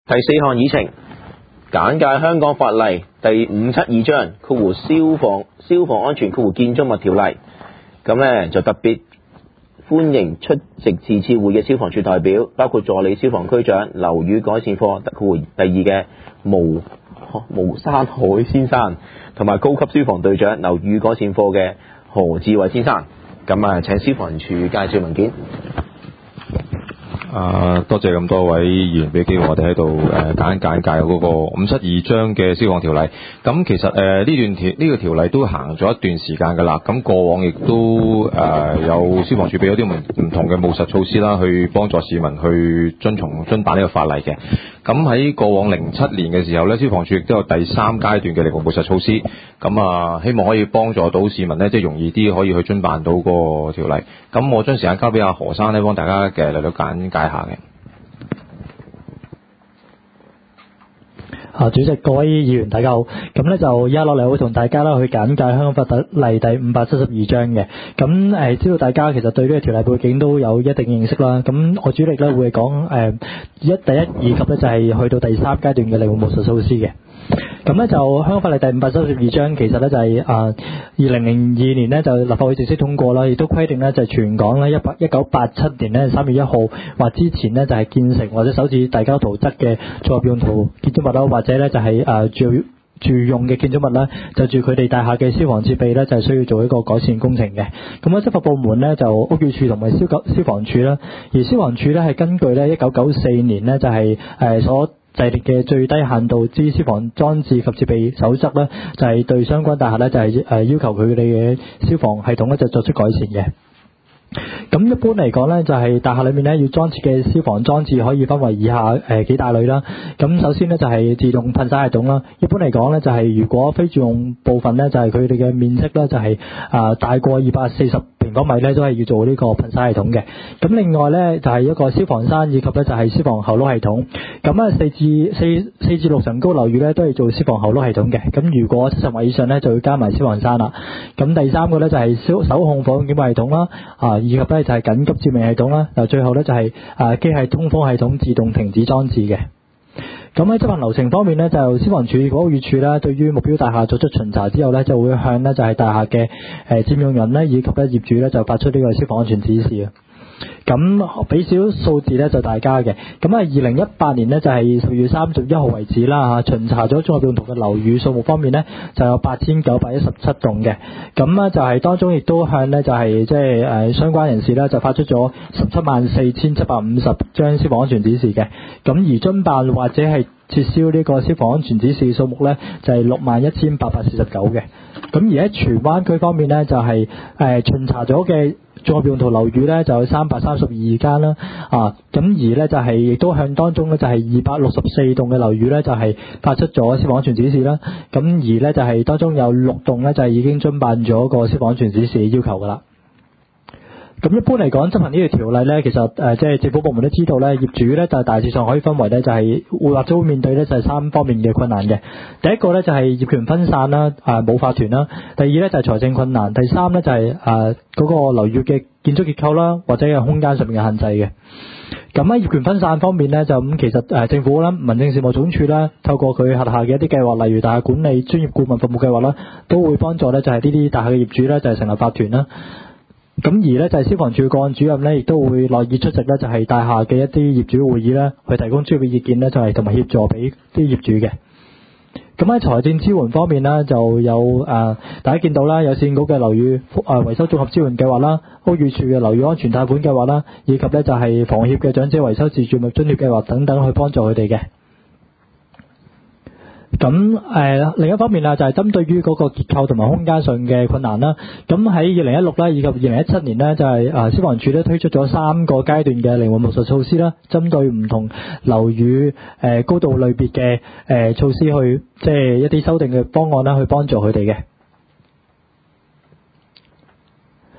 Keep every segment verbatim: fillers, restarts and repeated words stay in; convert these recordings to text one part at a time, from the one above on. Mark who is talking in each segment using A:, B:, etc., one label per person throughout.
A: 第四項議程，簡介香港法例第五七二章括弧消防消防安全括弧建築物條例。咁呢就特別歡迎出席是次會嘅消防處代表，包括助理消防區長樓宇改善課括弧第二嘅毛毛山海先生，同埋高級消防隊長樓宇改善課嘅何志偉先生。咁啊，請消防處介紹文件。
B: 啊，多謝咁多位議員俾機會我哋喺度誒簡簡介嗰個五七二章嘅消防條例。咁其實誒呢、呃、段條呢、呢個條例都行咗一段時間㗎啦。咁過往亦都誒、呃、有消防處俾咗啲唔唔同嘅務實措施啦，去幫助市民去遵從遵辦呢個法例嘅。咁喺過往零七年嘅時候咧，消防處亦都有第三階段嘅利務務實措施。咁啊，希望可以幫助到市民咧，即係容易啲可以去遵辦到嗰個條例。咁我將時間交俾阿何生咧，幫大家嘅嚟到簡介下嘅。
C: 啊，主席、各位議員大家好，咁咧就依家落嚟會同大家啦去簡介香港法例第五百七十二章嘅。咁誒，知道大家其實對呢個條例背景都有一定認識啦。咁我主力咧會講誒一第一以及咧就係去到第三階段嘅利務務實措施嘅。咁咧就香港法例第五百七十二章其實咧就係啊二零零二年呢就立法會正式通過啦，亦都規定呢就係全港咧一八一九八七年呢三月一號或之前呢就係建成或者首次遞交圖則嘅綜合用途建築物啦，或者咧就係誒住住用嘅建築物啦，就住佢哋大廈嘅消防設備咧就係需要做一個改善工程嘅。咁咧執法部門呢就屋宇署同埋消消防處啦，而消防處咧係根據咧一九九四年呢就係誒所制定嘅最低限度之消防裝置及設備守則咧，就係對相關大廈咧就係誒要求佢哋嘅消防系統咧就作出改善嘅。咁一般嚟講咧，就係大廈裏面咧要裝設嘅消防裝置可以分為以下誒幾大類啦。咁首先咧就係自動噴灑系統啦。一般嚟講咧就係如果非住用部分咧就係佢哋嘅面積咧就係啊大過二百四十平方米咧都係要做呢個噴灑系統嘅。咁另外咧就係一個消防山以及咧就係消防喉轆系統。咁啊四至四四至六層高樓宇咧都係做消防喉轆系統嘅。咁如果七十米以上咧就要加埋消防山啦。咁第三個咧就係消手控火警報系統啦。啊以及咧就係緊急照明系統啦，嗱最後咧就係誒機械通風系統自動停止裝置嘅。咁喺執行流程方面咧，就消防處屋宇署咧對於目標大廈作出巡查之後咧，就會向咧就係大廈嘅誒佔用人咧以及咧業主咧就發出呢個消防安全指示啊。咁俾少數字咧就大家嘅，咁啊二零一八年呢，就係十月三十一號為止啦嚇，巡查咗綜合用途嘅樓宇數目方面呢，就有八千九百一十七棟嘅，咁啊就係當中亦都向呢，就係即係誒相關人士呢，就發出咗十七萬四千七百五十張消防安全指示嘅，咁而遵辦或者係撤銷呢個消防安全指示數目呢，就係六萬一千八百四十九嘅，咁而喺荃灣區方面呢，就係誒巡查咗嘅綜合用途樓宇咧就有三百三十二間啦，啊咁而咧就係亦都向當中咧就係二百六十四棟嘅樓宇咧就係發出咗消防安全指示啦，咁而咧就係當中有六棟咧就係已經遵辦咗個消防安全指示嘅要求噶啦。咁一般嚟講，執行呢條條例咧，其實誒即係政府部門都知道咧，業主咧就係大致上可以分為咧就係會或者會面對咧就係三方面嘅困難嘅。第一個咧就係業權分散啦，啊冇法團啦；第二咧就係財政困難；第三咧就係誒嗰個樓宇嘅建築結構啦，或者係空間上面嘅限制嘅。咁喺業權分散方面咧，就咁其實誒政府啦、民政事務總署啦，透過佢轄下嘅一啲計劃，例如大廈管理專業顧問服務計劃啦，都會幫助咧就係呢啲大廈嘅業主咧就係成立法團啦。咁而咧就係消防處個案主任咧，亦都會樂意出席咧，就係大廈嘅一啲業主會議咧，去提供專業嘅意見咧，就係同埋協助俾啲業主嘅。咁喺財政支援方面呢，就有誒、呃、大家見到啦，有市建局嘅樓宇誒維修綜合支援計劃啦，屋宇署嘅樓宇安全貸款計劃啦，以及咧就係房協嘅長者維修自住物津貼計劃等等，去幫助佢哋嘅。咁誒、呃、另一方面啊，就係、是、針對於嗰個結構同埋空間上嘅困難啦。咁喺二零一六啦，以及二零一七年呢，就係、是、誒消防處咧推出咗三個階段嘅靈活務實措施啦，針對唔同樓宇誒、呃、高度類別嘅誒措施去，即、就、係、是、一啲修訂嘅方案啦，去幫助佢哋嘅。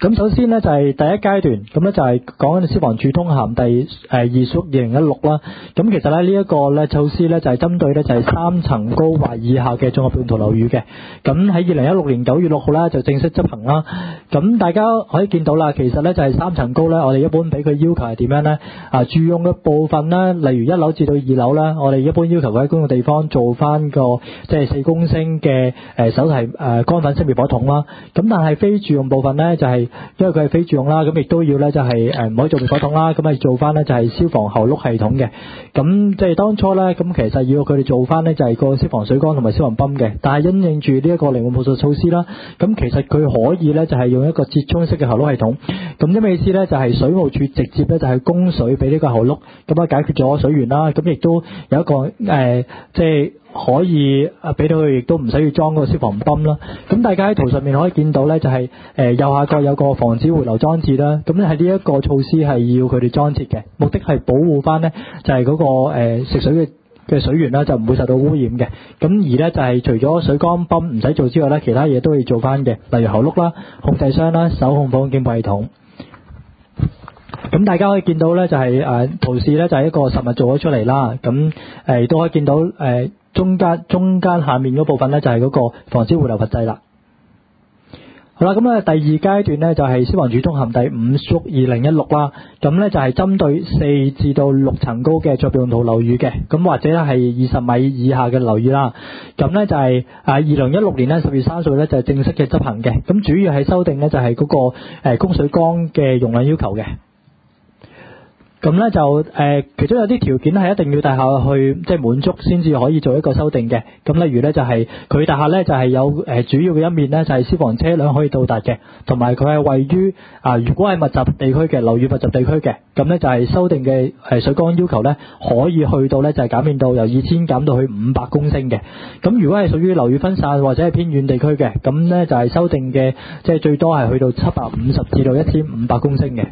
C: 咁首先呢，就係第一階段，咁呢就係講緊消防處通函第誒二屬二零一六啦。咁其實咧呢一個咧措施咧就係針對咧就係三層高或以下嘅綜合用途樓宇嘅。咁喺二零一六年九月六號咧就正式執行啦。咁大家可以見到啦，其實咧就係三層高咧，我哋一般俾佢要求係點樣咧？啊，住用嘅部分咧，例如一樓至到二樓咧，我哋一般要求佢喺公用地方做翻個即係四公升嘅誒手提誒乾粉式滅火筒啦。咁但係非住用部分咧就係因為佢係非住用啦，咁亦都要咧就係誒唔可以做滅火筒啦，咁係做翻咧就係消防喉轆系統嘅。咁即係當初咧，咁其實要佢哋做翻咧就係個消防水缸同埋消防泵嘅，但係因應住呢一個靈活武術措施啦，咁其實佢可以咧就係用一個折衷式嘅喉轆系統。咁咩意思咧？就係水務署直接咧就係供水俾呢個喉轆，咁啊解決咗水源啦。咁亦都有一個誒即係可以啊俾到佢，亦都唔使要裝嗰個消防泵啦。咁大家喺圖上面可以見到咧，就係誒右下角有個防止回流裝置啦。咁咧係呢一個措施係要佢哋裝設嘅，目的係保護翻咧就係嗰個誒食水嘅嘅水源啦，就唔會受到污染嘅。咁而咧就係除咗水缸泵唔使做之外咧，其他嘢都要做翻嘅，例如喉轆啦、控制箱啦、手控火警報系統。咁大家可以見到咧，就係誒圖示咧就係一個實物做咗出嚟啦。咁誒亦都可以見到誒中間中間下面嗰部分咧就係嗰個防止回流閥制啦。好啦，咁咧第二階段咧就係消防處通函第五屬二零一六啦。咁咧就係針對四至到六層高嘅作業用途樓宇嘅，咁或者咧係二十米以下嘅樓宇啦。咁咧就係啊二零一六年咧十月三十號咧就係正式嘅執行嘅。咁主要係修訂咧就係嗰個誒供水缸嘅容量要求嘅。咁咧就誒、呃，其中有啲條件係一定要大廈去即係滿足先至可以做一個修訂嘅。咁例如咧就係、是、佢大廈咧就係、是、有誒、呃、主要嘅一面咧就係、是、消防車輛可以到達嘅，同埋佢係位於啊、呃、如果係密集地區嘅樓宇密集地區嘅，咁咧就係修訂嘅誒水缸要求咧可以去到咧就係減免到由二千減到去五百公升嘅。咁如果係屬於樓宇分散或者係偏遠地區嘅，咁咧就係修訂嘅即係最多係去到七百五十至到一千五百公升嘅。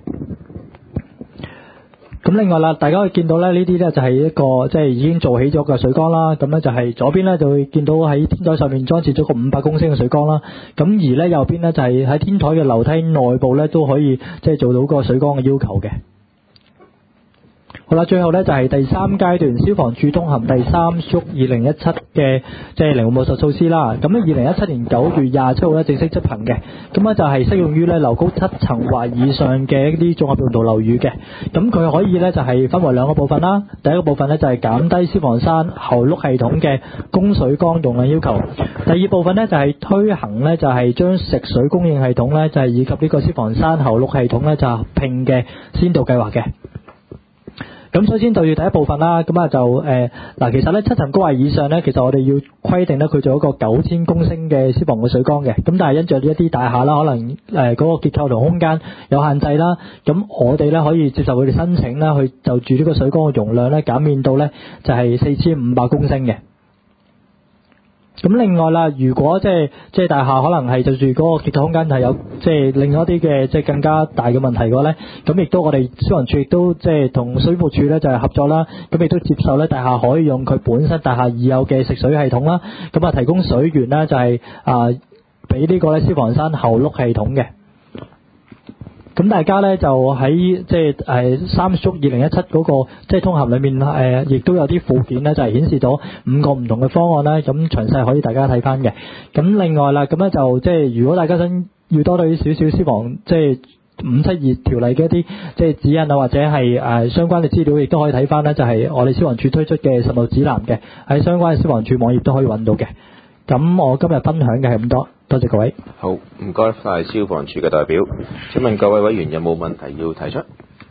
C: 咁另外啦，大家可以見到咧，呢啲咧就係一個即係已經做起咗嘅水缸啦。咁咧就係左邊咧就會見到喺天台上面裝設咗個五百公升嘅水缸啦。咁而咧右邊咧就係喺天台嘅樓梯內部咧都可以即係做到個水缸嘅要求嘅。好啦，最後咧就係第三階段消防處通函第三屬二零一七嘅即係靈活武術措施啦。咁咧二零一七年九月廿七號咧正式執行嘅。咁咧就係適用於咧樓高七層或以上嘅一啲綜合用途樓宇嘅。咁佢可以咧就係分為兩個部分啦。第一個部分咧就係減低消防山喉轆系統嘅供水缸容量要求。第二部分咧就係推行咧就係將食水供應系統咧就係以及呢個消防山喉轆系統咧就合併嘅先導計劃嘅。咁首先就要第一部分啦，咁啊就誒嗱、呃，其實咧七層高或以上咧，其實我哋要規定咧佢做一個九千公升嘅消防嘅水缸嘅，咁但係因著一啲大廈啦，可能誒嗰、呃嗰個結構同空間有限制啦，咁我哋咧可以接受佢哋申請啦，去就住呢個水缸嘅容量咧減免到咧就係四千五百公升嘅。咁另外啦，如果即係即係大廈可能係就住嗰個結構空間係有即係另外一啲嘅即係更加大嘅問題嘅話咧，咁亦都我哋消防處亦都即係同水務署咧就係合作啦，咁亦都接受咧大廈可以用佢本身大廈已有嘅食水系統啦，咁啊提供水源啦就係啊俾呢個咧消防山喉轆系統嘅。咁大家咧就喺即係誒三屬二零一七嗰個即係通函裏面誒，亦、呃、都有啲附件咧，就係顯示咗五個唔同嘅方案啦。咁詳細可以大家睇翻嘅。咁另外啦，咁咧就即係如果大家想要多啲少少消防即係五七二條例嘅一啲即係指引啊，或者係誒、呃、相關嘅資料，亦都可以睇翻咧，就係、是、我哋消防處推出嘅實務指南嘅，喺相關嘅消防處網頁都可以揾到嘅。咁我今日分享嘅係咁多，多謝各位。
A: 好，唔該晒消防處嘅代表。請問各位委員有冇問題要提出？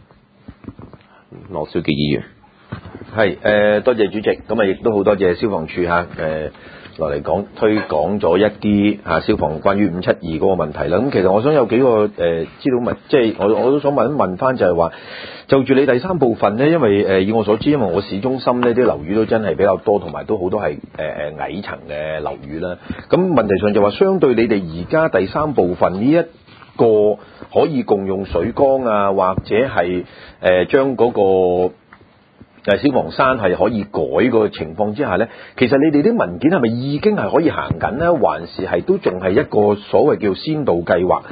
A: 羅少傑議員。
D: 係誒、呃，多謝主席。咁啊，亦都好多謝消防處嚇誒落嚟講推廣咗一啲嚇、啊、消防關於五七二嗰個問題啦。咁其實我想有幾個誒、呃、資料問，即係我我都想問一問翻，就係話就住你第三部分咧，因為誒、呃、以我所知，因為我市中心呢啲樓宇都真係比較多，同埋都好多係誒誒矮層嘅樓宇啦。咁問題上就話，相對你哋而家第三部分呢一個可以共用水缸啊，或者係誒將嗰個消防山係可以改個情況之下呢，其實你哋啲文件係咪已經係可以行緊呢？還是係都仲係一個所謂叫先導計劃？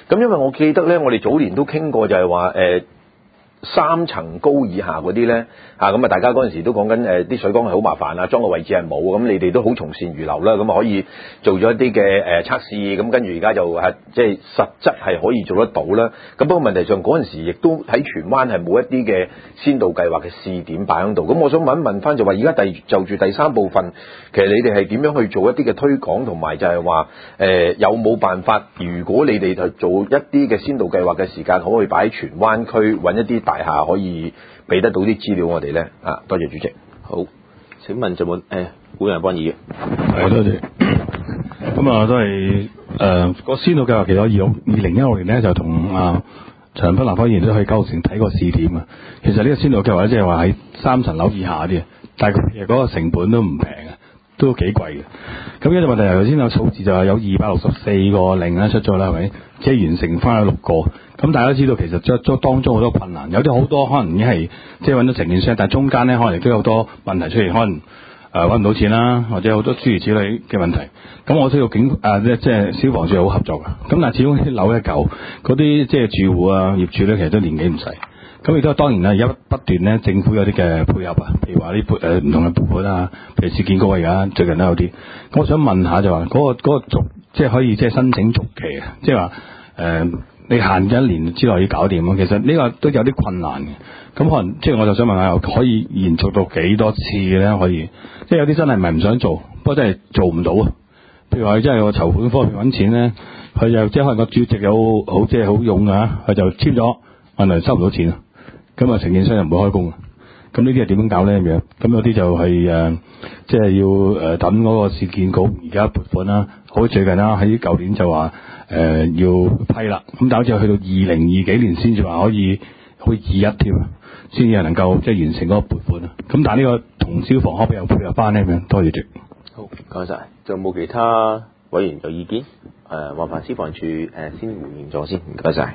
D: 咁因為我記得咧，我哋早年都傾過就係話誒三層高以下嗰啲咧嚇，咁啊大家嗰陣時都講緊誒啲水缸係好麻煩啊，裝個位置係冇，咁你哋都好從善如流啦，咁啊可以做咗一啲嘅誒測試，咁跟住而家就係即係實質係可以做得到啦。咁不過問題上嗰陣時亦都喺荃灣係冇一啲嘅先導計劃嘅試點擺喺度。咁我想問一問翻就話，而家第就住第三部分，其實你哋係點樣去做一啲嘅推廣，同埋就係話誒有冇辦法？如果你哋就做一啲嘅先導計劃嘅時間，可唔可以擺喺荃灣區揾一啲大廈可以俾得到啲資料我哋咧？啊，多謝主席。
A: 好，請問就冇誒古人幫議員。
E: 係多謝。咁啊，都係誒個先導計劃，其實二六二零一六年咧就同啊長濱南方議員都去九龍城睇過試點啊。其實呢個先導計劃咧，即係話喺三層樓以下啲，但係其實嗰個成本都唔平啊，都幾貴嘅。咁呢個問題頭先有數字就係有二百六十四個令咧出咗啦，係咪？即係完成翻六個。咁大家都知道其實將當中好多困難，有啲好多可能已經係即係揾到承建商，但係中間咧可能亦都有好多問題出現，可能。誒揾唔到錢啦，或者好多諸如此類嘅問題。咁我知道警誒即即係消防處係好合作嘅。咁但係始終啲樓一舊，嗰啲即係住戶啊、業主咧，其實都年紀唔細。咁亦都當然啦，而家不斷咧，政府有啲嘅配合啊，譬如話啲撥誒唔同嘅撥款啊，譬如市建局而家最近都有啲。我想問下就話嗰、嗰個嗰、嗰個續即係可以即係申請續期啊，即係話誒你限咗一年之內要搞掂啊。其實呢個都有啲困難嘅。咁可能即係我就想問下，可以延續到幾多次嘅咧？可以，即係有啲真係唔係唔想做，不過真係做唔到啊。譬如話佢真係個籌款方面揾錢咧，佢就即係可能個主席有好即係好勇啊，佢就簽咗，問題收唔到錢啊。咁啊，承建商又唔會開工啊。咁呢啲係點樣搞咧？咁樣咁有啲就係、是、誒、呃，即係要誒、呃、等嗰個市建局而家撥款啦。好最近啦，喺舊年就話誒、呃、要批啦，咁但好似去到二零二幾年先至話可以可以二一添啊。先至係能夠即係完成嗰個撥款啊！咁但係呢個同消防可唔可以有配合翻呢？咁樣多謝主席。
A: 好，唔該晒。仲有冇其他委員有意見？誒、呃，麻煩消防處誒、呃、先回應咗先，唔該晒。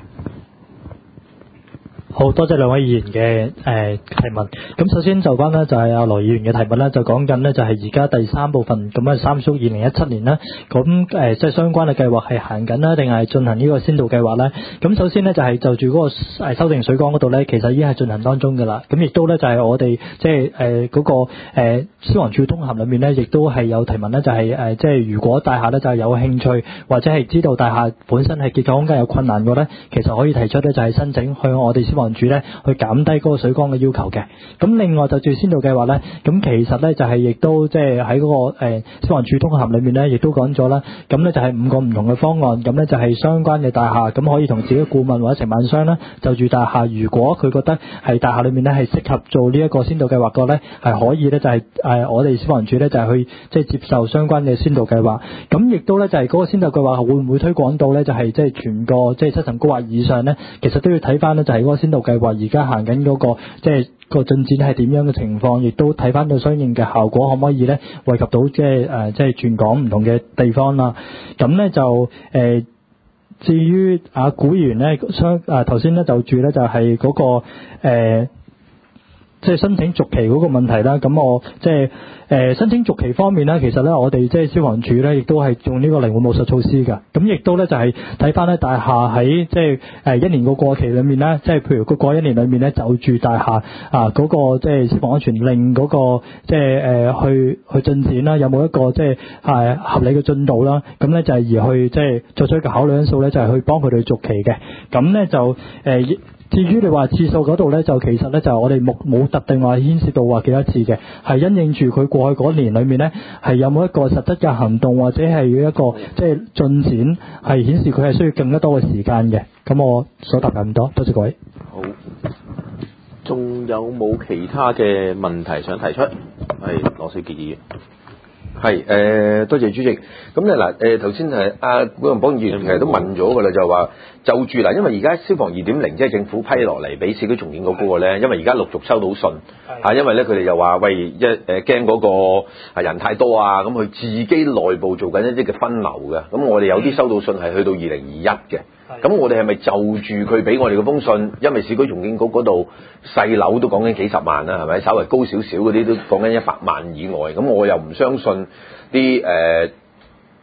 C: 好多謝兩位議員嘅誒、呃、提問。咁首先就翻呢，就係阿羅議員嘅提問啦，就講緊呢，就係而家第三部分咁啊，三叔二零一七年啦，咁誒即係相關嘅計劃係行緊啦，定係進行呢個先導計劃咧？咁首先呢，就係就住嗰個誒修訂水缸嗰度咧，其實已經係進行當中㗎啦。咁亦都咧就係我哋即係誒嗰個、呃、消防處通函裏面咧，亦都係有提問咧，就係誒即係如果大廈咧就係有興趣或者係知道大廈本身係結構空間有困難嘅咧，其實可以提出咧就係申請向我哋消防處咧去減低嗰個水缸嘅要求嘅。咁另外就住先導計劃咧，咁其實咧就係亦都即係喺嗰個誒消防處通函裏面咧，亦都講咗啦。咁咧就係五個唔同嘅方案，咁咧就係相關嘅大廈咁可以同自己顧問或者承辦商啦，就住大廈如果佢覺得係大廈裏面咧係適合做呢一個先導計劃嘅咧，係可以咧就係誒我哋消防處咧就係去即係接受相關嘅先導計劃。咁亦都咧就係嗰個先導計劃會唔會推廣到咧就係即係全個即係七層高或以上咧？其實都要睇翻咧就係嗰個先導計劃而家行緊嗰個即係個進展係點樣嘅情況，亦都睇翻到相應嘅效果可唔可以咧惠及到即係誒即係全港唔同嘅地方啦。咁咧就誒、呃、至於啊古議員咧相啊頭先咧就住咧就係嗰、那個誒。呃即係申請續期嗰個問題啦，咁我即係誒申請續期方面咧，其實咧我哋即係消防處咧，亦都係用呢個靈活務實措施㗎。咁亦都咧就係睇翻咧大廈喺即係誒一年個過期裏面咧，即係譬如個過一年裏面咧，就住大廈啊嗰個即係消防安全令嗰個即係誒去去進展啦，有冇一個即係係合理嘅進度啦？咁咧就係而去即係作出一個考慮因素咧，就係去幫佢哋續期嘅。咁咧就誒。至於你話次數嗰度咧，就其實咧就我哋冇冇特定話牽涉到話幾多次嘅，係因應住佢過去嗰年裏面咧，係有冇一個實質嘅行動或者係一個即係進展，係顯示佢係需要更加多嘅時間嘅。咁我所答咁多，多謝各位。
A: 好，仲有冇其他嘅問題想提出？係羅少傑議員。
D: 係誒、呃，多謝主席。咁咧嗱誒，頭先係阿古仁邦議員其實都問咗㗎啦，就話就住嗱，因為而家消防二點零即係政府批落嚟俾市區重建局嗰個咧，因為而家陸續收到信嚇，因為咧佢哋又話喂一誒驚嗰個人太多啊，咁佢自己內部做緊一啲嘅分流嘅，咁我哋有啲收到信係去到二零二一嘅。咁我哋係咪就住佢俾我哋嗰封信？因為市區重建局嗰度細樓都講緊幾十萬啦，係咪？稍微高少少嗰啲都講緊一百萬以外。咁我又唔相信啲誒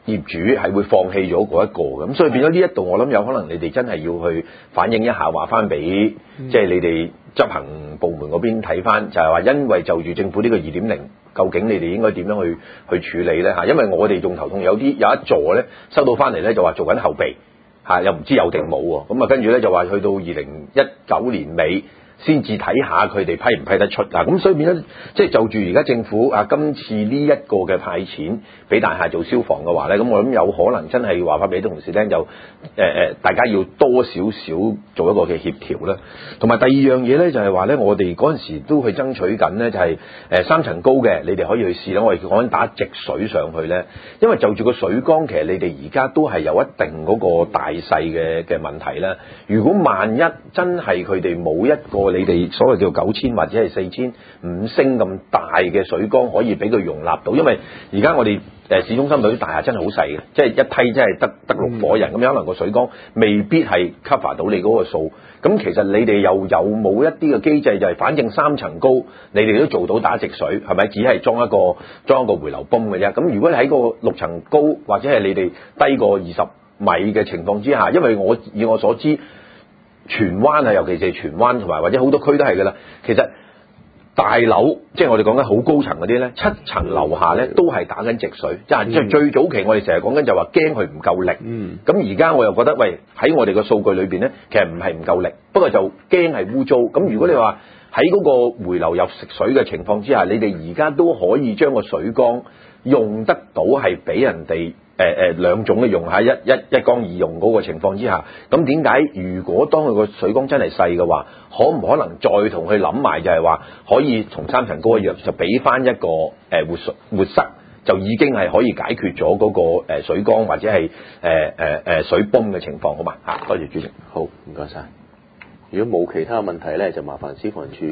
D: 業主係會放棄咗嗰一個嘅，咁所以變咗呢一度，我諗有可能你哋真係要去反映一下，話翻俾即係你哋執行部門嗰邊睇翻，就係話因為就住政府呢個二點零，究竟你哋應該點樣去去處理咧嚇？因為我哋仲頭痛，有啲有一座咧收到翻嚟咧就話做緊後備嚇，又唔知有定冇喎，咁啊跟住咧就話去到二零一九年尾先至睇下佢哋批唔批得出啊！咁所以變咗，即係就住而家政府啊，今次呢一個嘅派錢俾大廈做消防嘅話咧，咁我諗有可能真係話翻俾啲同事聽，就誒誒、呃，大家要多少少做一個嘅協調啦。同埋第二樣嘢咧，就係話咧，我哋嗰陣時都去爭取緊咧，就係誒三層高嘅，你哋可以去試啦。我哋講緊打直水上去咧，因為就住個水缸，其實你哋而家都係有一定嗰個大細嘅嘅問題啦。如果萬一真係佢哋冇一個你哋所謂叫九千或者係四千五升咁大嘅水缸可以俾佢容納到，因為而家我哋誒市中心嗰啲大廈真係好細嘅，即係一梯真係得得六夥人咁樣，可能個水缸未必係 cover 到你嗰個數。咁其實你哋又有冇一啲嘅機制，就係反正三層高，你哋都做到打直水，係咪？只係裝一個裝一個回流泵嘅啫。咁如果你喺個六層高或者係你哋低過二十米嘅情況之下，因為我以我所知，荃灣啊，尤其是荃灣同埋或者好多區都係㗎啦。其實大樓即係我哋講緊好高層嗰啲咧，七層樓下咧都係打緊直水。即係即係最早期我哋成日講緊就話驚佢唔夠力。
A: 嗯。
D: 咁而家我又覺得喂，喺我哋個數據裏邊咧，其實唔係唔夠力，不過就驚係污糟。咁如果你話喺嗰個回流入食水嘅情況之下，你哋而家都可以將個水缸用得到係俾人哋。誒誒兩種嘅用下，一一一缸二用嗰個情況之下，咁點解如果當佢個水缸真係細嘅話，可唔可能再同佢諗埋就係話可以同三層高一樣，就俾翻一個誒活水活塞，就已經係可以解決咗嗰個誒水缸或者係誒誒誒水泵嘅情況，好嘛嚇？多謝主席。
A: 好，唔該晒。如果冇其他問題咧，就麻煩消防處。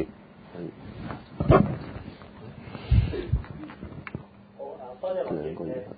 A: 兩個月。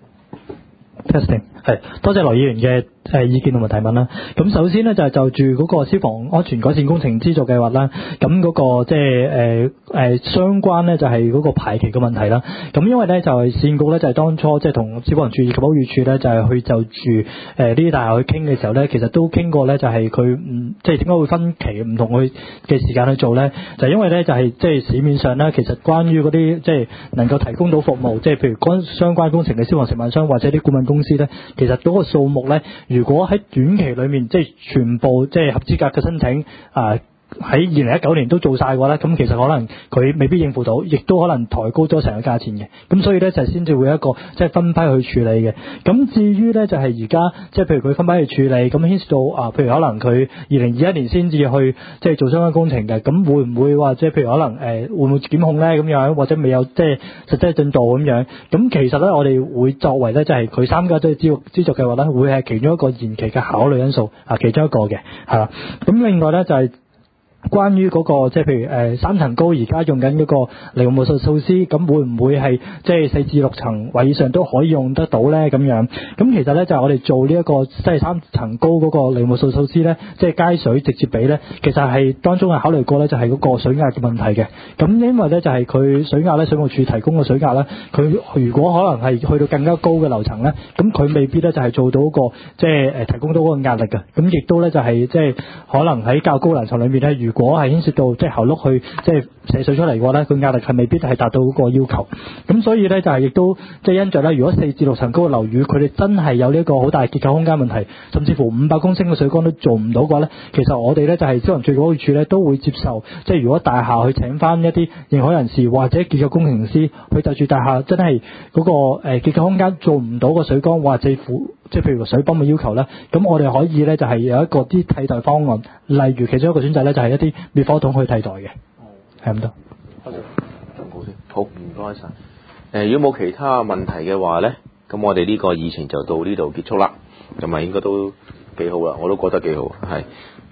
C: Testing 係多謝羅議員嘅誒意見同埋提問啦。咁首先呢，就係就住嗰個消防安全改善工程資助計劃啦。咁嗰個即係誒誒相關呢，就係嗰個排期嘅問題啦。咁因為呢，就係市建局呢，就係當初即係同消防處以及屋宇署呢，就係去就住誒呢啲大廈去傾嘅時候呢，其實都傾過呢，就係佢唔即係點解會分期唔同去嘅時間去做呢？就係因為呢，就係即係市面上呢，其實關於嗰啲即係能夠提供到服務，即係譬如關相關工程嘅消防承辦商或者啲顧問公司呢，其實嗰個數目呢，如果喺短期裏面即係全部即係合資格嘅申請啊。喺二零一九年都做晒嘅話咧，咁其實可能佢未必應付到，亦都可能抬高咗成個價錢嘅。咁所以咧就先至會有一個即係分批去處理嘅。咁至於咧就係而家即係譬如佢分批去處理，咁牽涉到啊，譬如可能佢二零二一年先至去即係做相關工程嘅，咁會唔會話即係譬如可能誒、呃、會唔會檢控咧咁樣，或者未有即係實際進度咁樣？咁其實咧我哋會作為咧就係佢參加咗資助資助計劃咧，會係其中一個延期嘅考慮因素啊，其中一個嘅係啦。咁另外咧就係、是。關於嗰、那個即係譬如誒、呃、三層高而家用緊嗰個利用武術措施，咁會唔會係即係四至六層或以上都可以用得到咧？咁樣咁其實咧就係、是、我哋做呢、這、一個即係三層高嗰個利用武術措施咧，即係街水直接俾咧，其實係當中係考慮過咧，就係嗰個水壓嘅問題嘅。咁因為咧就係、是、佢水壓咧，水務署提供嘅水壓咧，佢如果可能係去到更加高嘅樓層咧，咁佢未必咧就係做到個即係誒提供到嗰個壓力嘅。咁亦都咧就係即係可能喺較高樓層裏面咧，如果係牽涉到即係喉轆去即係射水出嚟嘅話咧，佢壓力係未必係達到嗰個要求。咁所以咧就係亦都即係因着咧，如果四至六層高嘅樓宇，佢哋真係有呢一個好大結構空間問題，甚至乎五百公升嘅水缸都做唔到嘅話咧，其實我哋咧就係消防處嗰處咧都會接受，即係如果大廈去請翻一啲認可人士或者結構工程師去就住大廈真係嗰個誒結構空間做唔到個水缸或者負即係譬如個水泵嘅要求咧，咁我哋可以咧就係有一個啲替代方案，例如其中一個選擇咧就係一啲滅火筒去替代嘅，係咁多。
A: 多謝，好，唔該晒。誒，如果冇其他問題嘅話咧，咁我哋呢個議程就到呢度結束啦。咁啊，應該都幾好啦，我都覺得幾好，係。